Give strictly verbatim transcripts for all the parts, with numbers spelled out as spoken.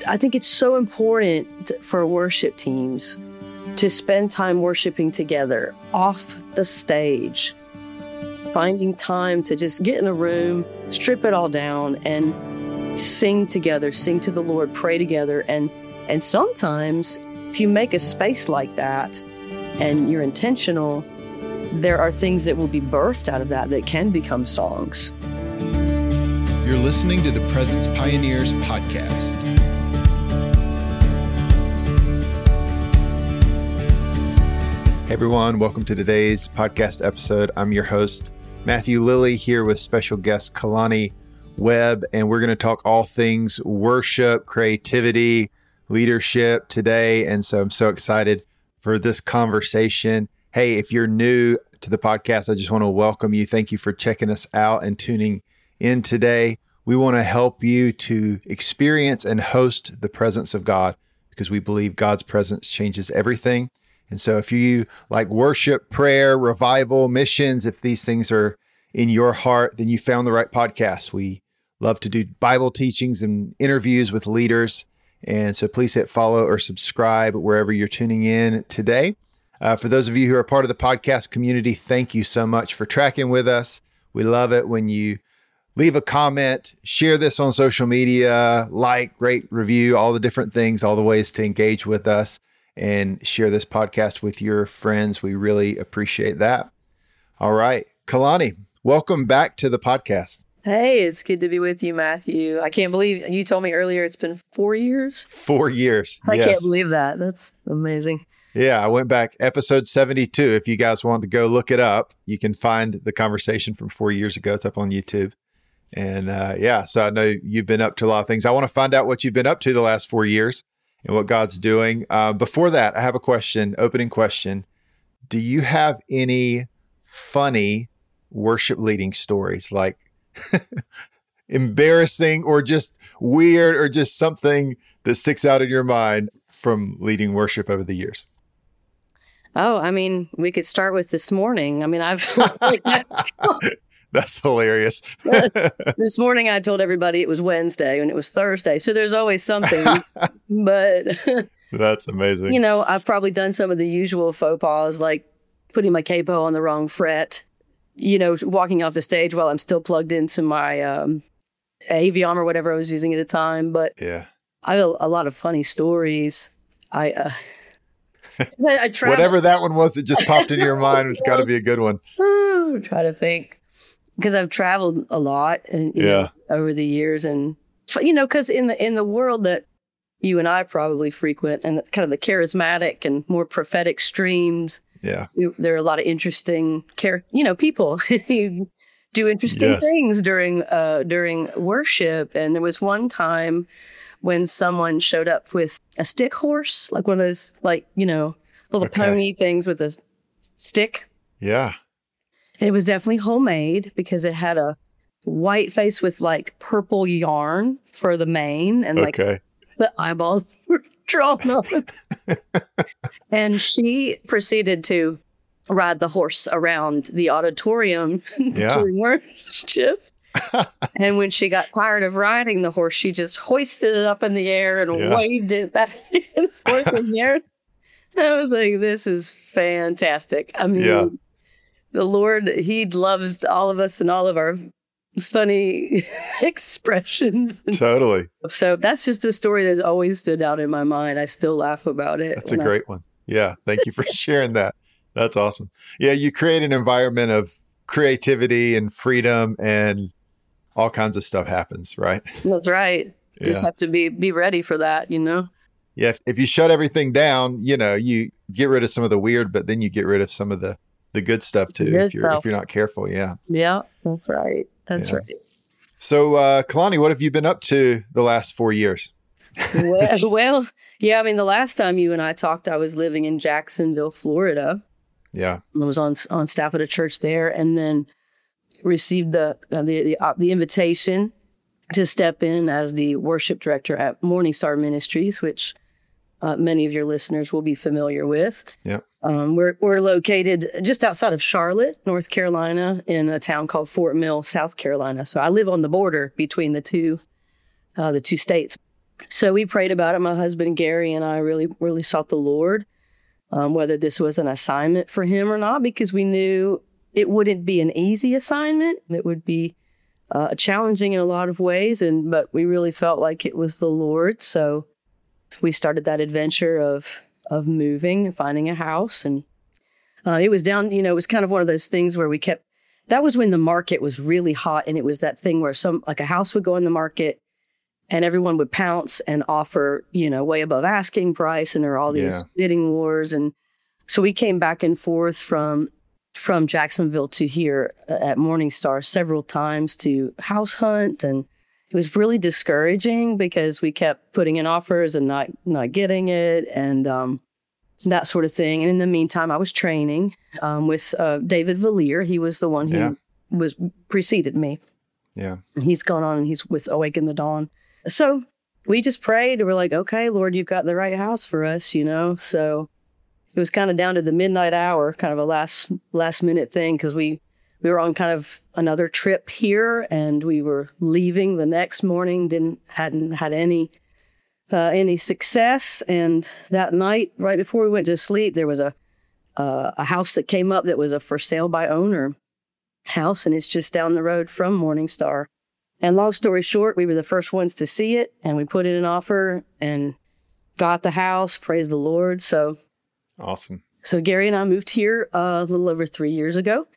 I think it's so important for worship teams to spend time worshiping together off the stage, finding time to just get in a room, strip it all down, and sing together, sing to the Lord, pray together. And, and sometimes if you make a space like that and you're intentional, there are things that will be birthed out of that that can become songs. You're listening to the Presence Pioneers podcast. Hey everyone, welcome to today's podcast episode. I'm your host, Matthew Lilly, here with special guest Kalani Webb, and we're going to talk all things worship, creativity, leadership today. And so I'm so excited for this conversation. Hey, if you're new to the podcast, I just want to welcome you. Thank you for checking us out and tuning in today. We want to help you to experience and host the presence of God because we believe God's presence changes everything. And so if you like worship, prayer, revival, missions, if these things are in your heart, then you found the right podcast. We love to do Bible teachings and interviews with leaders. And so please hit follow or subscribe wherever you're tuning in today. Uh, for those of you who are part of the podcast community, thank you so much for tracking with us. We love it when you leave a comment, share this on social media, like, rate, review, all the different things, all the ways to engage with us and share this podcast with your friends. We really appreciate that. All right, Kalani, welcome back to the podcast. Hey, it's good to be with you, Matthew. I can't believe you told me earlier it's been four years. Four years. I yes. can't believe that. That's amazing. Yeah, I went back episode seventy-two. If you guys want to go look it up, you can find the conversation from four years ago. It's up on YouTube. And uh, yeah, so I know you've been up to a lot of things. I want to find out what you've been up to the last four years and what God's doing. Uh, before that, I have a question, opening question. Do you have any funny worship leading stories, like embarrassing or just weird or just something that sticks out in your mind from leading worship over the years? Oh, I mean, we could start with this morning. I mean, I've... That's hilarious. This morning I told everybody it was Wednesday and it was Thursday. So there's always something, but that's amazing. You know, I've probably done some of the usual faux pas, like putting my capo on the wrong fret, you know, walking off the stage while I'm still plugged into my um, Aviom or whatever I was using at the time. But yeah, I have a lot of funny stories. I, uh, I whatever that one was that just popped into your mind, it's got to be a good one. I'm trying to think. Because I've traveled a lot and, you yeah. know, over the years. And, you know, because in the in the world that you and I probably frequent and kind of the charismatic and more prophetic streams, yeah, you, there are a lot of interesting, char- you know, people who do interesting yes. things during uh, during worship. And there was one time when someone showed up with a stick horse, like one of those, like, you know, little okay. pony things with a stick. Yeah. It was definitely homemade because it had a white face with like purple yarn for the mane and like okay. the eyeballs were drawn on. And she proceeded to ride the horse around the auditorium yeah. during worship. And when she got tired of riding the horse, she just hoisted it up in the air and yeah. waved it back and forth in the air. I was like, this is fantastic. I mean, yeah. the Lord, He loves all of us and all of our funny expressions. Totally. So that's just a story that's always stood out in my mind. I still laugh about it. That's a great I... one. Yeah. Thank you for sharing that. That's awesome. Yeah. You create an environment of creativity and freedom and all kinds of stuff happens, right? That's right. Yeah. Just have to be, be ready for that, you know? Yeah. If, if you shut everything down, you know, you get rid of some of the weird, but then you get rid of some of the The good stuff too, good if you're stuff. if you're not careful. Yeah. Yeah, that's right. That's yeah. right. So, uh, Kalani, what have you been up to the last four years? well, well, yeah. I mean, the last time you and I talked, I was living in Jacksonville, Florida. Yeah. I was on on staff at a church there, and then received the uh, the the, uh, the invitation to step in as the worship director at Morning Star Ministries, which uh, many of your listeners will be familiar with. Yeah. Um, we're we're located just outside of Charlotte, North Carolina, in a town called Fort Mill, South Carolina. So I live on the border between the two, uh, the two states. So we prayed about it. My husband, Gary, and I really, really sought the Lord, um, whether this was an assignment for him or not, because we knew it wouldn't be an easy assignment. It would be uh, challenging in a lot of ways, and but we really felt like it was the Lord. So we started that adventure of of moving and finding a house. And uh, it was down, you know, it was kind of one of those things where we kept, that was when the market was really hot. And it was that thing where some, like a house would go in the market and everyone would pounce and offer, you know, way above asking price. And there were all these yeah. bidding wars. And so we came back and forth from, from Jacksonville to here at Morningstar several times to house hunt. And it was really discouraging because we kept putting in offers and not, not getting it and um, that sort of thing. And in the meantime, I was training um, with uh, David Valier. He was the one who yeah. was preceded me. Yeah. And he's gone on and he's with Awaken the Dawn. So we just prayed and we're like, okay, Lord, you've got the right house for us, you know? So it was kind of down to the midnight hour, kind of a last, last minute thing. Cause we, we were on kind of another trip here and we were leaving the next morning, didn't, hadn't had any, uh, any success. And that night, right before we went to sleep, there was a, uh, a house that came up that was a for sale by owner house. And it's just down the road from Morningstar. And long story short, we were the first ones to see it and we put in an offer and got the house. Praise the Lord. So awesome. So Gary and I moved here uh, a little over three years ago.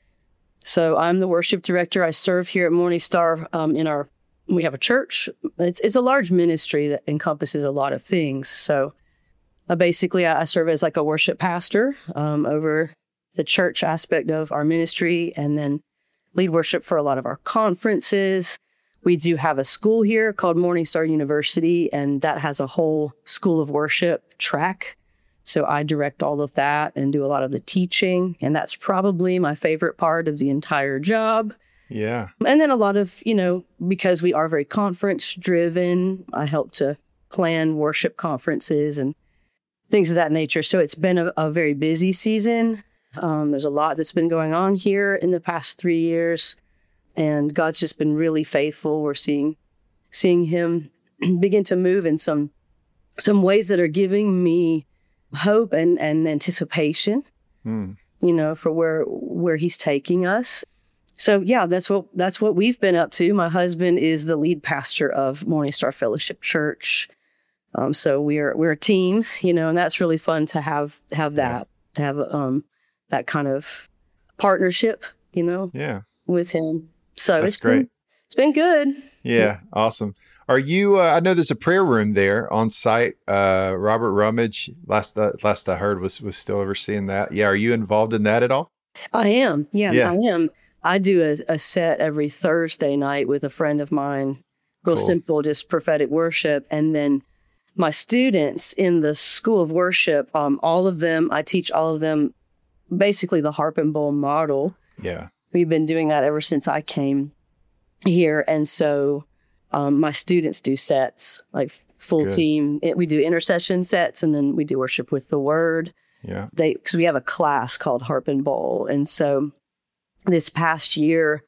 So I'm the worship director. I serve here at Morningstar um, in our, we have a church. It's it's a large ministry that encompasses a lot of things. So uh, basically I, I serve as like a worship pastor um, over the church aspect of our ministry and then lead worship for a lot of our conferences. We do have a school here called Morningstar University, and that has a whole school of worship track. So I direct all of that and do a lot of the teaching. And that's probably my favorite part of the entire job. Yeah. And then a lot of, you know, because we are very conference driven, I help to plan worship conferences and things of that nature. So it's been a, a very busy season. Um, there's a lot that's been going on here in the past three years. And God's just been really faithful. We're seeing seeing him begin to move in some some ways that are giving me hope and, and anticipation, mm. you know, for where where he's taking us. So yeah, that's what that's what we've been up to. My husband is the lead pastor of Morningstar Fellowship Church. Um, so we're we're a team, you know, and that's really fun to have have that yeah. to have um that kind of partnership, you know, yeah, with him. So that's it's great. Been, it's been good. Yeah, yeah. Awesome. Are you, uh, I know there's a prayer room there on site. Uh, Robert Rummage, last uh, last I heard, was was still overseeing that. Yeah. Are you involved in that at all? I am. Yeah, yeah. I am. I do a, a set every Thursday night with a friend of mine. Real cool. Simple, just prophetic worship. And then my students in the School of Worship, um, all of them, I teach all of them basically the Harp and Bowl model. Yeah. We've been doing that ever since I came here. And so um, my students do sets, like full Good. team. It, we do intercession sets, and then we do worship with the word. Yeah. They because we have a class called Harp and Bowl. And so this past year,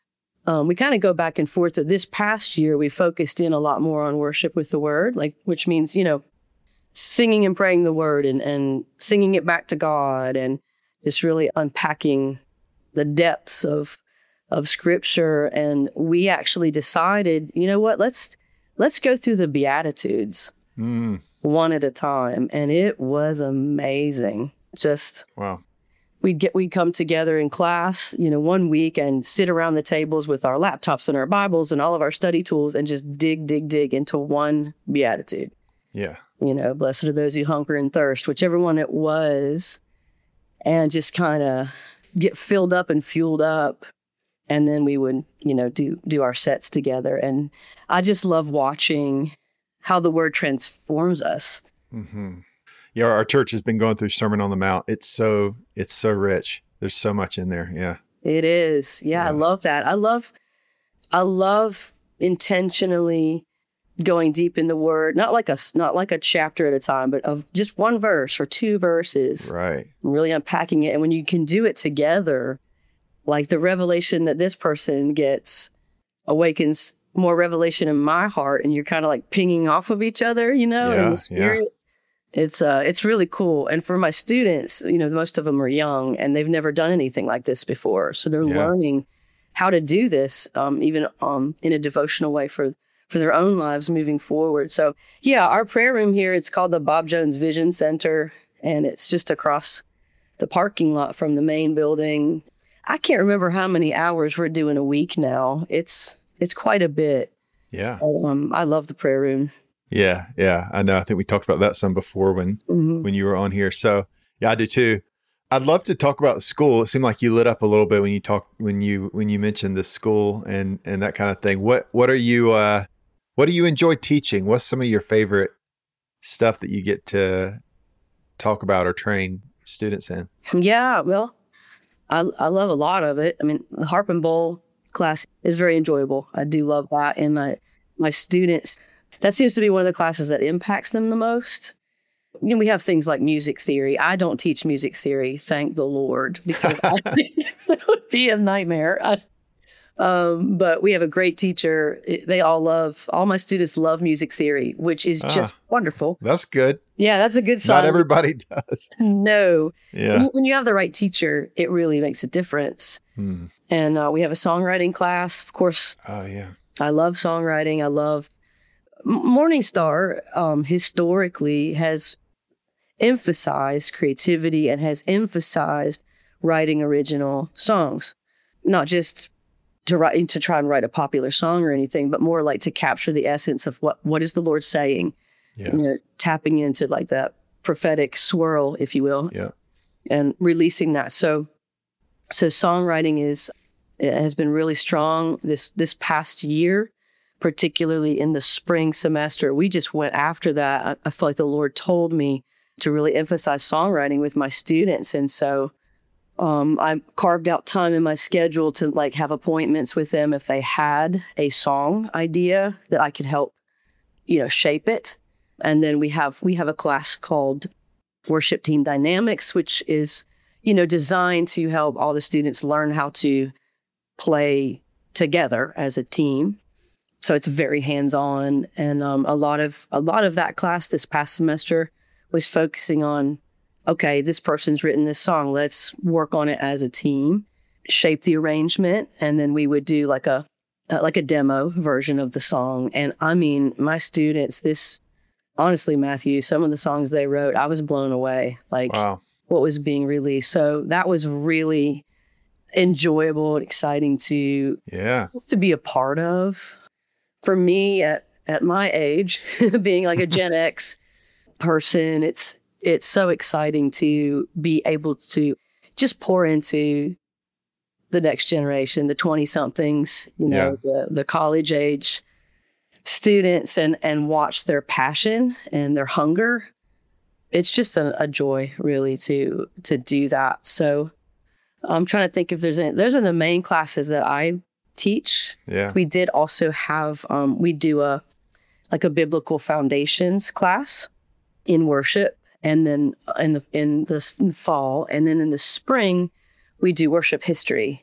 um, we kind of go back and forth. But this past year, we focused in a lot more on worship with the word, like which means, you know, singing and praying the word and, and singing it back to God and just really unpacking the depths of of scripture. And we actually decided, you know what, let's let's go through the Beatitudes mm. one at a time. And it was amazing. Just wow. We'd get we'd come together in class, you know, one week and sit around the tables with our laptops and our Bibles and all of our study tools and just dig, dig, dig into one Beatitude. Yeah. You know, blessed are those who hunger and thirst, whichever one it was, and just kind of get filled up and fueled up. And then we would, you know, do, do our sets together. And I just love watching how the word transforms us. Mm-hmm. Yeah. Our church has been going through Sermon on the Mount. It's so, it's so rich. There's so much in there. Yeah. It is. Yeah, yeah. I love that. I love, I love intentionally going deep in the word, not like a, not like a chapter at a time, but of just one verse or two verses, right? Really unpacking it. And when you can do it together, like the revelation that this person gets awakens more revelation in my heart, and you're kind of like pinging off of each other, you know, Yeah, in the spirit. Yeah. It's uh, it's really cool. And for my students, you know, most of them are young and they've never done anything like this before. So they're Yeah. learning how to do this, um, even um, in a devotional way for, for their own lives moving forward. So yeah, our prayer room here, it's called the Bob Jones Vision Center, and it's just across the parking lot from the main building. I can't remember how many hours we're doing a week now. It's it's quite a bit. Yeah. Um, I love the prayer room. Yeah. Yeah. I know. I think we talked about that some before when, Mm-hmm. when you were on here. So yeah, I do too. I'd love to talk about school. It seemed like you lit up a little bit when you talked, when you, when you mentioned the school and, and that kind of thing. What, what are you, uh, what do you enjoy teaching? What's some of your favorite stuff that you get to talk about or train students in? Yeah, well, I I love a lot of it. I mean, the Harp and Bowl class is very enjoyable. I do love that. And my, my students, that seems to be one of the classes that impacts them the most. You know, we have things like music theory. I don't teach music theory, thank the Lord, because I think it would be a nightmare. I, um, but we have a great teacher. They all love, all my students love music theory, which is just Ah. wonderful. That's good. Yeah, that's a good sign. Not everybody does. No. Yeah. When, when you have the right teacher, it really makes a difference. Hmm. And uh, we have a songwriting class. Of course, Oh yeah. I love songwriting. I love M- Morningstar. Um, historically, has emphasized creativity and has emphasized writing original songs, not just to write to try and write a popular song or anything, but more like to capture the essence of what what is the Lord saying. Yeah. You know, tapping into like that prophetic swirl, if you will, Yeah. and releasing that. So, so songwriting is it has been really strong this this past year, particularly in the spring semester. We just went after that. I, I feel like the Lord told me to really emphasize songwriting with my students, and so um, I carved out time in my schedule to like have appointments with them if they had a song idea that I could help, you know, shape it. And then we have we have a class called Worship Team Dynamics, which is, you know, designed to help all the students learn how to play together as a team. So it's very hands-on, and um, a lot of a lot of that class this past semester was focusing on, okay, this person's written this song. Let's work on it as a team, shape the arrangement, and then we would do like a uh, like a demo version of the song. And I mean, my students, this. Honestly, Matthew, some of the songs they wrote, I was blown away, like Wow. what was being released. So that was really enjoyable and exciting to, Yeah. to be a part of. For me, at, at my age, being like a Gen X person, it's it's so exciting to be able to just pour into the next generation, the twenty-somethings, you know, the, the college age students, and and watch their passion and their hunger. It's just a, a joy, really, to to do that. So I'm trying to think if there's any. Those are the main classes that I teach. Yeah. We did also have um, we do a like a biblical foundations class in worship, and then in the in the fall, and then in the spring we do worship history,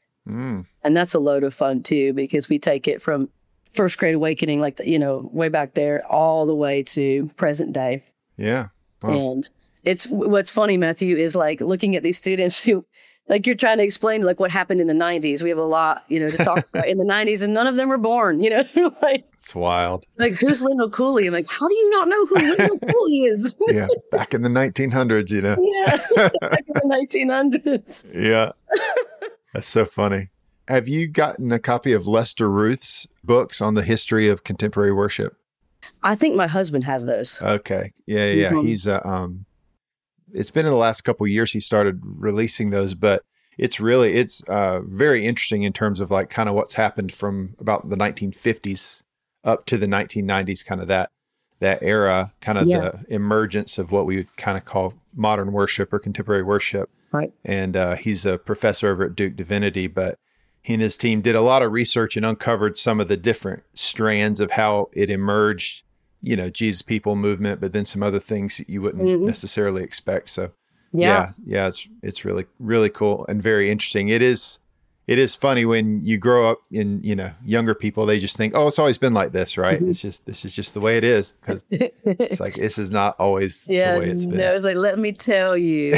Mm. and that's a load of fun too, because we take it from first grade awakening, like the, you know, way back there, all the way to present day. Yeah. Wow. And it's what's funny, Matthew, is like looking at these students who, like, you're trying to explain like what happened in the nineties. We have a lot, you know, to talk about in the nineties, and none of them were born. You know, like It's wild. like who's Lyndall Cooley? I'm like, how do you not know who Lyndall Cooley is? Yeah. Back in the nineteen hundreds, you know. Yeah, back in the nineteen hundreds. Yeah. That's so funny. Have you gotten a copy of Lester Ruth's books on the history of contemporary worship? I think my husband has those. Okay. Yeah. Yeah. Mhm. He's, uh, um, it's been in the last couple of years he started releasing those, but it's really, it's uh, very interesting in terms of like kind of what's happened from about the nineteen fifties up to the nineteen nineties, kind of that, that era, kind of Yeah. the emergence of what we would kind of call modern worship or contemporary worship. Right. And uh, he's a professor over at Duke Divinity, but he and his team did a lot of research and uncovered some of the different strands of how it emerged, you know, Jesus People movement, but then some other things that you wouldn't Mhm. necessarily expect. So Yeah. yeah, yeah, it's, it's really, really cool and very interesting. It is, it is funny when you grow up in, you know, younger people, they just think, oh, it's always been like this, right? Mm-hmm. It's just, this is just the way it is. Because it's like, this is not always yeah, the way it's been. No, it's like, let me tell you.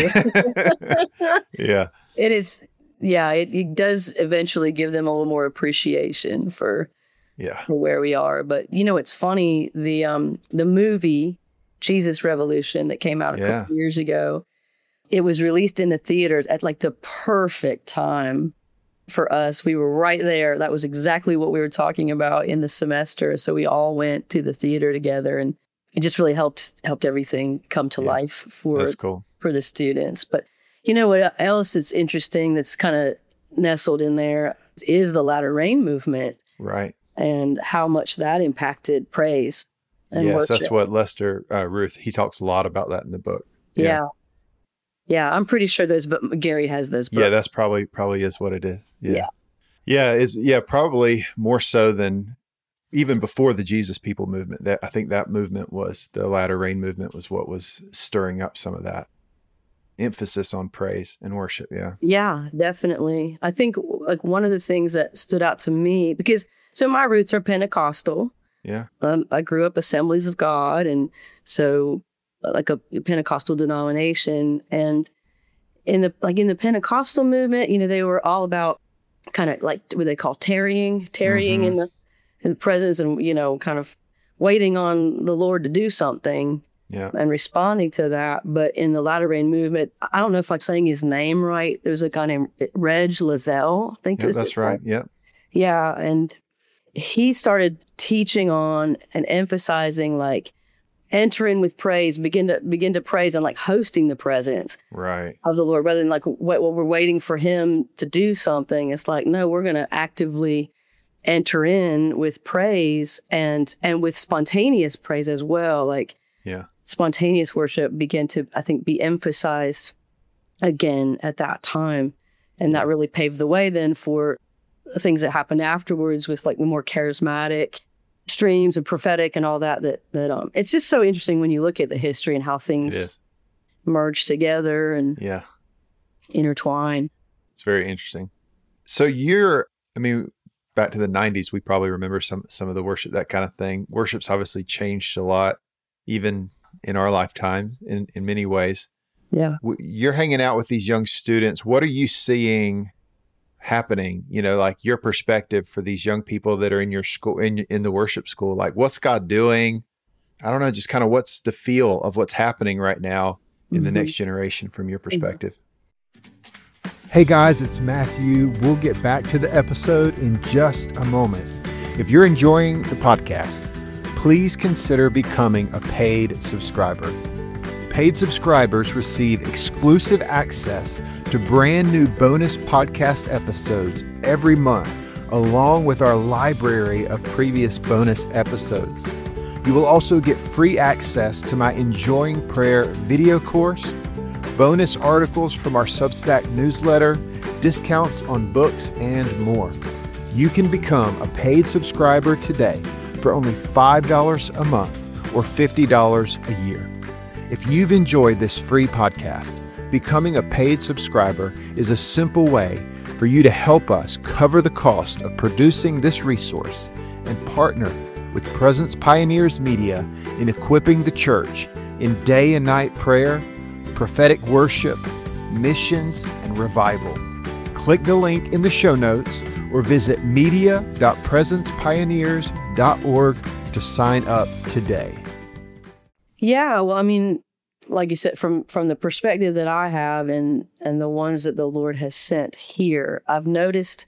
Yeah. It is. Yeah. It, it does eventually give them a little more appreciation for, yeah, for where we are. But, you know, it's funny. The, um, the movie Jesus Revolution that came out a yeah. couple years ago, it was released in the theaters at like the perfect time for us. We were right there. That was exactly what we were talking about in the semester. So we all went to the theater together, and it just really helped helped everything come to yeah, life for that's cool. for the students. But you know what else is interesting that's kind of nestled in there is the Latter Rain movement. Right. And how much that impacted praise and yes, worship. That's what Lester uh, Ruth, he talks a lot about that in the book. Yeah. yeah. Yeah, I'm pretty sure those, but Gary has those books. Yeah, that's probably probably is what it is. Yeah. Yeah. Yeah, is yeah, probably more so than even before the Jesus People movement. That I think that movement was the Latter Rain movement was what was stirring up some of that emphasis on praise and worship. Yeah. Yeah, definitely. I think like one of the things that stood out to me, because so my roots are Pentecostal. Yeah. Um, I grew up Assemblies of God, and so like a Pentecostal denomination. And in the like in the Pentecostal movement, you know, they were all about kind of like what they call tarrying, tarrying mm-hmm. in the in the presence, and you know, kind of waiting on the Lord to do something. Yeah. And responding to that. But in the Latter Rain movement, I don't know if I'm saying his name right. There's a guy named Reg Lozelle, I think yeah, it was. That's right. Yeah. Yeah. And he started teaching on and emphasizing like enter in with praise, begin to begin to praise, and like hosting the presence right. of the Lord, rather than like what well, we're waiting for him to do something. It's like, no, we're going to actively enter in with praise and and with spontaneous praise as well. Like, yeah. Spontaneous worship began to, I think, be emphasized again at that time. And that really paved the way then for things that happened afterwards with like more charismatic streams and prophetic and all that. That, that um, it's just so interesting when you look at the history and how things merge together and yeah. intertwine. It's very interesting. So you're, I mean, back to the nineties, we probably remember some, some of the worship, that kind of thing. Worship's obviously changed a lot, even in our lifetime in, in many ways. Yeah. You're hanging out with these young students. What are you seeing happening? You know, like your perspective for these young people that are in your school, in, in the worship school, like what's God doing? I don't know, just kind of what's the feel of what's happening right now in mm-hmm. the next generation from your perspective? Hey guys, it's Matthew. We'll get back to the episode in just a moment. If you're enjoying the podcast, please consider becoming a paid subscriber. Paid subscribers receive exclusive access to brand new bonus podcast episodes every month, along with our library of previous bonus episodes. You will also get free access to my Enjoying Prayer video course, bonus articles from our Substack newsletter, discounts on books, and more. You can become a paid subscriber today for only five dollars a month or fifty dollars a year. If you've enjoyed this free podcast, becoming a paid subscriber is a simple way for you to help us cover the cost of producing this resource and partner with Presence Pioneers Media in equipping the church in day and night prayer, prophetic worship, missions, and revival. Click the link in the show notes or visit media dot presence pioneers dot org to sign up today. Yeah, well, I mean, like you said, from from the perspective that I have and and the ones that the Lord has sent here, I've noticed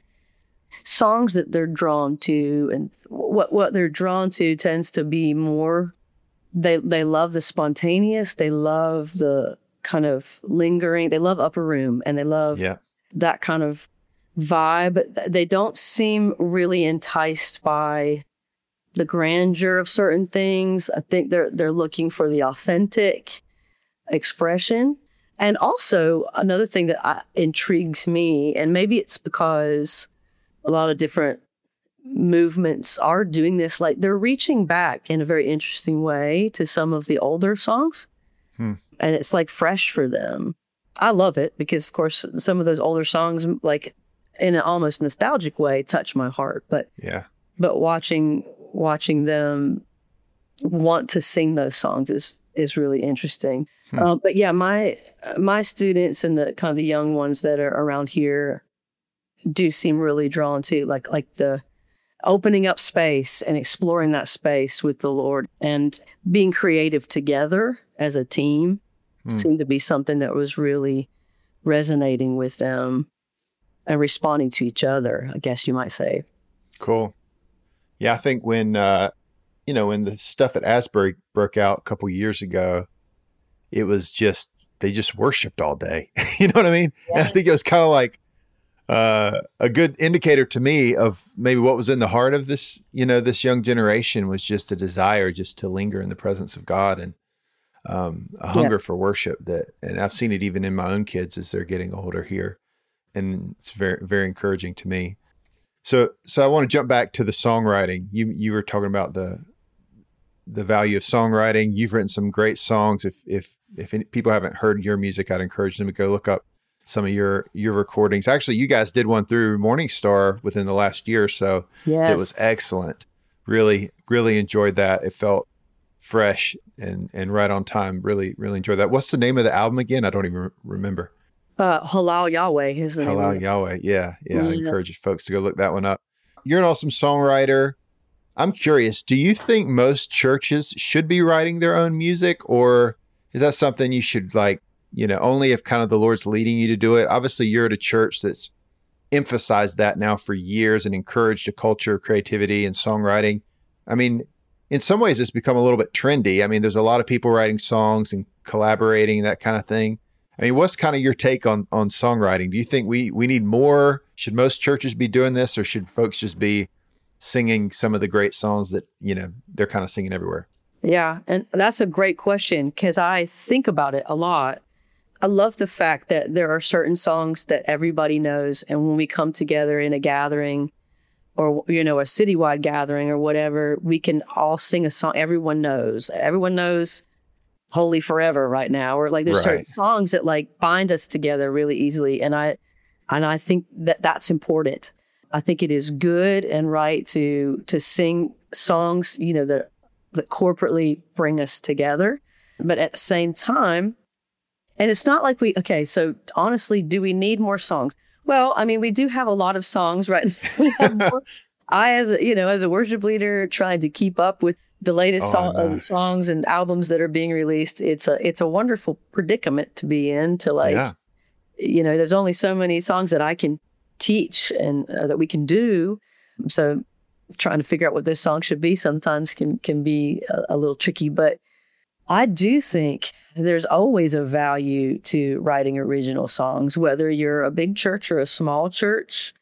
songs that they're drawn to, and what what they're drawn to tends to be more, they they love the spontaneous, they love the kind of lingering, they love Upper Room, and they love yeah. that kind of vibe. They don't seem really enticed by the grandeur of certain things. I think they're they're looking for the authentic expression. And also another thing that I, intrigues me, and maybe it's because a lot of different movements are doing this, like they're reaching back in a very interesting way to some of the older songs. Hmm. And it's like fresh for them. I love it because, of course, some of those older songs, like in an almost nostalgic way, touch my heart. But Yeah. but watching watching them want to sing those songs is is really interesting. Hmm. Um, but yeah, my my students and the kind of the young ones that are around here do seem really drawn to like like the opening up space and exploring that space with the Lord and being creative together as a team Hmm. seemed to be something that was really resonating with them and responding to each other, I guess you might say. Cool. Yeah, I think when uh, you know when the stuff at Asbury broke out a couple years ago, it was just they just worshipped all day. You know what I mean? And I think it was kind of like uh, a good indicator to me of maybe what was in the heart of this, you know, this young generation was just a desire just to linger in the presence of God and um, a hunger Yeah. for worship. That, and I've seen it even in my own kids as they're getting older here, and it's very very encouraging to me. So, so I want to jump back to the songwriting. You you were talking about the the value of songwriting. You've written some great songs. If if if any, people haven't heard your music, I'd encourage them to go look up some of your your recordings. Actually, you guys did one through Morning Star within the last year or so. Yes. It was excellent. Really, really enjoyed that. It felt fresh and and right on time. Really, really enjoyed that. What's the name of the album again? I don't even re- remember. Uh, Halal Yahweh is the name Halal of it. Yahweh. Yeah. Yeah. I Yeah. encourage folks to go look that one up. You're an awesome songwriter. I'm curious, do you think most churches should be writing their own music, or is that something you should like, you know, only if kind of the Lord's leading you to do it? Obviously, you're at a church that's emphasized that now for years and encouraged a culture of creativity and songwriting. I mean, in some ways, it's become a little bit trendy. I mean, there's a lot of people writing songs and collaborating, that kind of thing. I mean, what's kind of your take on on songwriting? Do you think we we need more? Should most churches be doing this, or should folks just be singing some of the great songs that, you know, they're kind of singing everywhere? Yeah, and that's a great question because I think about it a lot. I love the fact that there are certain songs that everybody knows, and when we come together in a gathering or, you know, a citywide gathering or whatever, we can all sing a song everyone knows. Everyone knows Holy Forever right now, or like there's certain Right. songs that like bind us together really easily. And I, and I think that that's important. I think it is good and right to, to sing songs, you know, that, that corporately bring us together. But at the same time, and it's not like we, okay, so honestly, do we need more songs? Well, I mean, we do have a lot of songs, right? We have more. I, as a, you know, as a worship leader, trying to keep up with the latest Oh, I song, know. uh, songs and albums that are being released, it's a it's a wonderful predicament to be in. To like, Yeah. you know, there's only so many songs that I can teach and uh, that we can do. So, trying to figure out what those songs should be sometimes can can be a, a little tricky. But I do think there's always a value to writing original songs, whether you're a big church or a small church,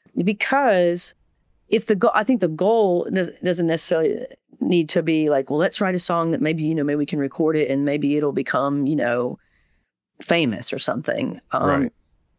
because if the goal, I think the goal does, doesn't necessarily need to be like, well, let's write a song that maybe, you know, maybe we can record it and maybe it'll become, you know, famous or something. Um, Right.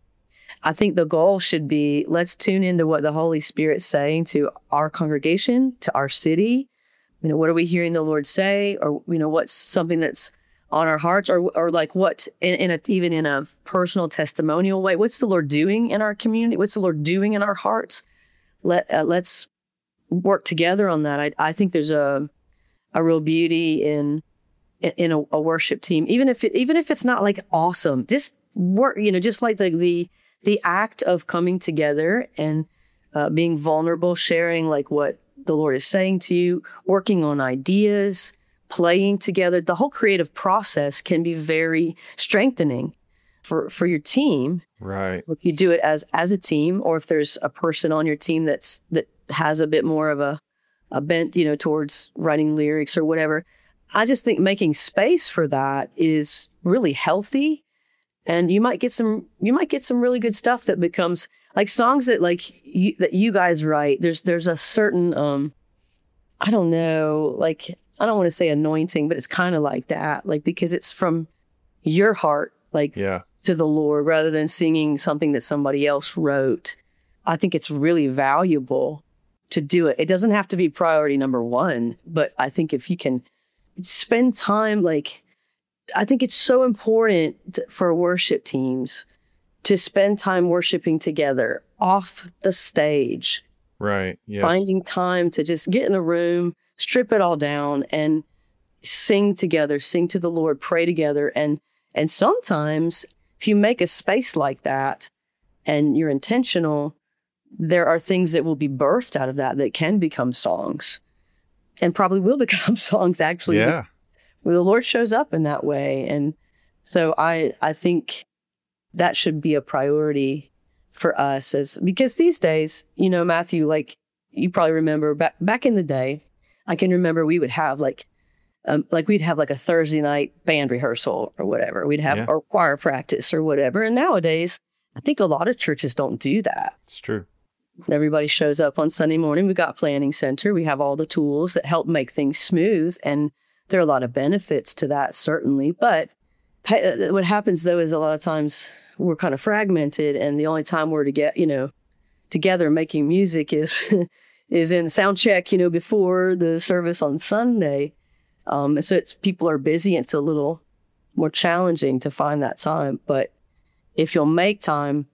I think the goal should be, let's tune into what the Holy Spirit's saying to our congregation, to our city. You know, what are we hearing the Lord say? Or, you know, what's something that's on our hearts, or, or like what, in, in a, even in a personal testimonial way, what's the Lord doing in our community? What's the Lord doing in our hearts? Let, uh, let's work together on that. I, I think there's a, a real beauty in, in a, a worship team, even if it, even if it's not like awesome, just work, you know, just like the, the, the act of coming together and uh, being vulnerable, sharing like what the Lord is saying to you, working on ideas, playing together. The whole creative process can be very strengthening for, for your team. Right. If you do it as as a team, or if there's a person on your team that's that has a bit more of a, a bent, you know, towards writing lyrics or whatever. I just think making space for that is really healthy. And you might get some, you might get some really good stuff that becomes like songs that like you, that you guys write. There's, there's a certain, um, I don't know, like, I don't want to say anointing, but it's kind of like that, like, because it's from your heart, like Yeah. to the Lord, rather than singing something that somebody else wrote. I think it's really valuable to do it. It doesn't have to be priority number one, but I think if you can spend time, like, I think it's so important for worship teams to spend time worshiping together off the stage. Right. Yes. Finding time to just get in a room, strip it all down, and sing together, sing to the Lord, pray together. And and sometimes if you make a space like that and you're intentional, there are things that will be birthed out of that that can become songs, and probably will become songs, actually. Yeah. When the Lord shows up in that way. And so I I think that should be a priority for us, as because these days, you know, Matthew, like you probably remember back back in the day, I can remember we would have like um, like we'd have like a Thursday night band rehearsal or whatever. We'd have Yeah. our choir practice or whatever. And nowadays, I think a lot of churches don't do that. It's true. Everybody shows up on Sunday morning. We got Planning Center. We have all the tools that help make things smooth. And there are a lot of benefits to that, certainly. But what happens, though, is a lot of times we're kind of fragmented. And the only time we're to get, you know, together making music is is in sound check, you know, before the service on Sunday. Um, so it's, people are busy. It's a little more challenging to find that time. But if you'll make time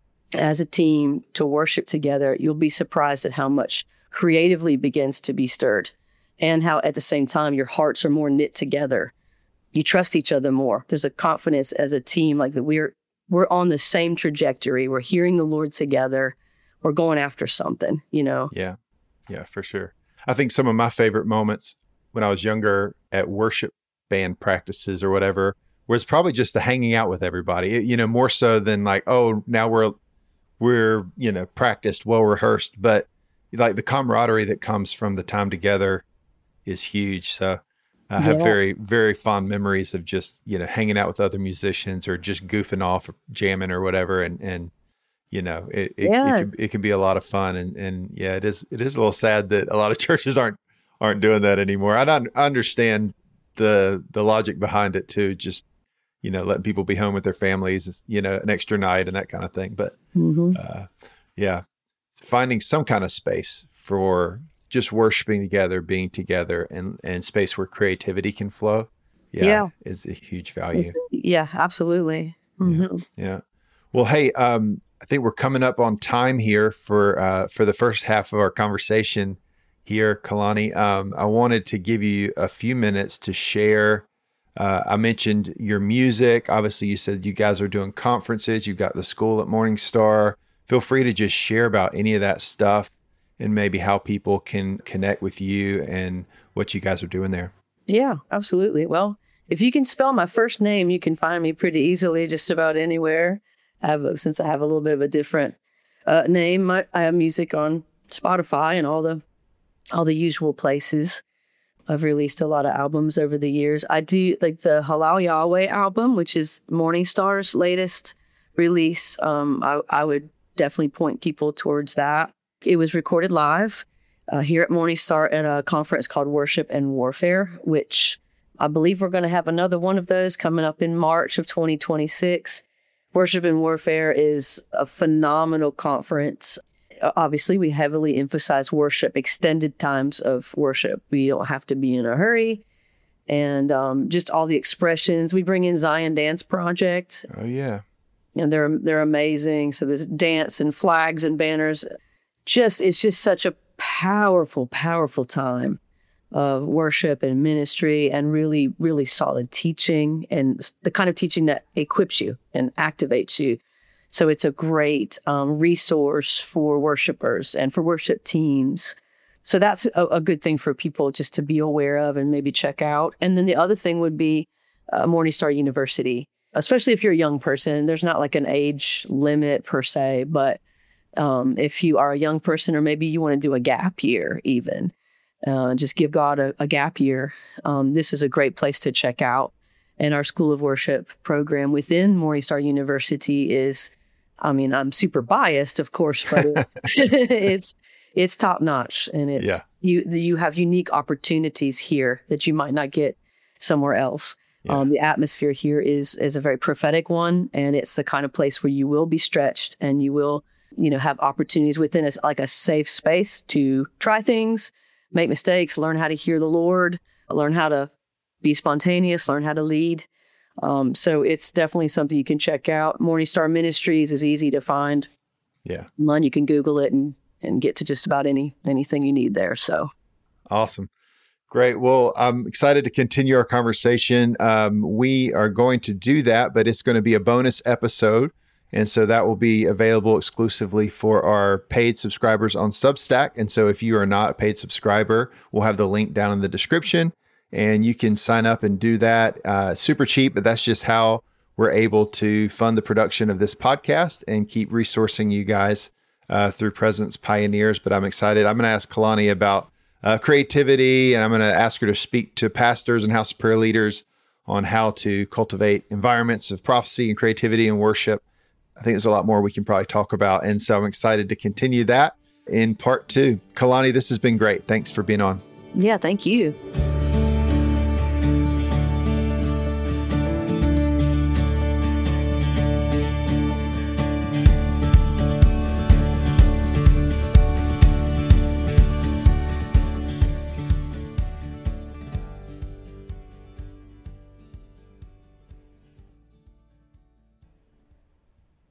as a team to worship together, you'll be surprised at how much creatively begins to be stirred, and how at the same time your hearts are more knit together. You trust each other more. There's a confidence as a team, like that we're we're on the same trajectory. We're hearing the Lord together. We're going after something, you know? Yeah. Yeah, for sure. I think some of my favorite moments when I was younger at worship band practices or whatever was probably just the hanging out with everybody, you know, more so than like, oh, now we're, we're, you know, practiced, well rehearsed, but like the camaraderie that comes from the time together is huge. So I have Yeah. very, very fond memories of just, you know, hanging out with other musicians or just goofing off or jamming or whatever. And, and, you know, it, it, Yeah. it, can, it can be a lot of fun. And, and yeah, it is, it is a little sad that a lot of churches aren't, aren't doing that anymore. I don't understand the, the logic behind it too. Just, you know, letting people be home with their families, you know, an extra night and that kind of thing. But, Mm-hmm. uh, yeah, finding some kind of space for just worshiping together, being together, and, and space where creativity can flow. Yeah, Yeah. is a huge value. It's- yeah, absolutely. Mm-hmm. Yeah. Well, hey, um, I think we're coming up on time here for uh, for the first half of our conversation here, Kalani. Um, I wanted to give you a few minutes to share. Uh, I mentioned your music. Obviously, you said you guys are doing conferences. You've got the school at Morning Star. Feel free to just share about any of that stuff and maybe how people can connect with you and what you guys are doing there. Yeah, absolutely. Well, if you can spell my first name, you can find me pretty easily just about anywhere. I have a, since I have a little bit of a different uh, name, my, I have music on Spotify and all the all the usual places. I've released a lot of albums over the years. I do like the Halal Yahweh album, which is Morning Star's latest release. Um, I, I would definitely point people towards that. It was recorded live uh, here at Morning Star at a conference called Worship and Warfare, which I believe we're going to have another one of those coming up in March of twenty twenty-six. Worship and Warfare is a phenomenal conference. Obviously, we heavily emphasize worship, extended times of worship. We don't have to be in a hurry. And um, just all the expressions. We bring in Zion Dance Project, Oh, yeah. and they're they're amazing. So there's dance and flags and banners. Just it's just such a powerful, powerful time of worship and ministry, and really, really solid teaching, and the kind of teaching that equips you and activates you. So it's a great um, resource for worshipers and for worship teams. So that's a, a good thing for people just to be aware of and maybe check out. And then the other thing would be uh, Morning Star University, especially if you're a young person. There's not like an age limit per se, but um, if you are a young person, or maybe you want to do a gap year even, uh, just give God a, a gap year. Um, this is a great place to check out. And our School of Worship program within Morning Star University is, I mean, I'm super biased, of course, but it's it's, it's top notch, and it's Yeah. you you have unique opportunities here that you might not get somewhere else. Yeah. Um, the atmosphere here is is a very prophetic one, and it's the kind of place where you will be stretched, and you will, you know, have opportunities within a, like a safe space to try things, make mistakes, learn how to hear the Lord, learn how to be spontaneous, learn how to lead. Um, so it's definitely something you can check out. Morning Star Ministries is easy to find Yeah. Online, you can Google it and, and get to just about any anything you need there. So awesome. Great. Well, I'm excited to continue our conversation. Um, we are going to do that, but it's going to be a bonus episode. And so that will be available exclusively for our paid subscribers on Substack. And so if you are not a paid subscriber, we'll have the link down in the description and you can sign up and do that. Uh, super cheap, but that's just how we're able to fund the production of this podcast and keep resourcing you guys uh, through Presence Pioneers. But I'm excited. I'm going to ask Kalani about Uh, creativity, and I'm going to ask her to speak to pastors and house prayer leaders on how to cultivate environments of prophecy and creativity and worship. I think there's a lot more we can probably talk about, and so I'm excited to continue that in part two. Kalani, this has been great. Thanks for being on. Yeah, thank you.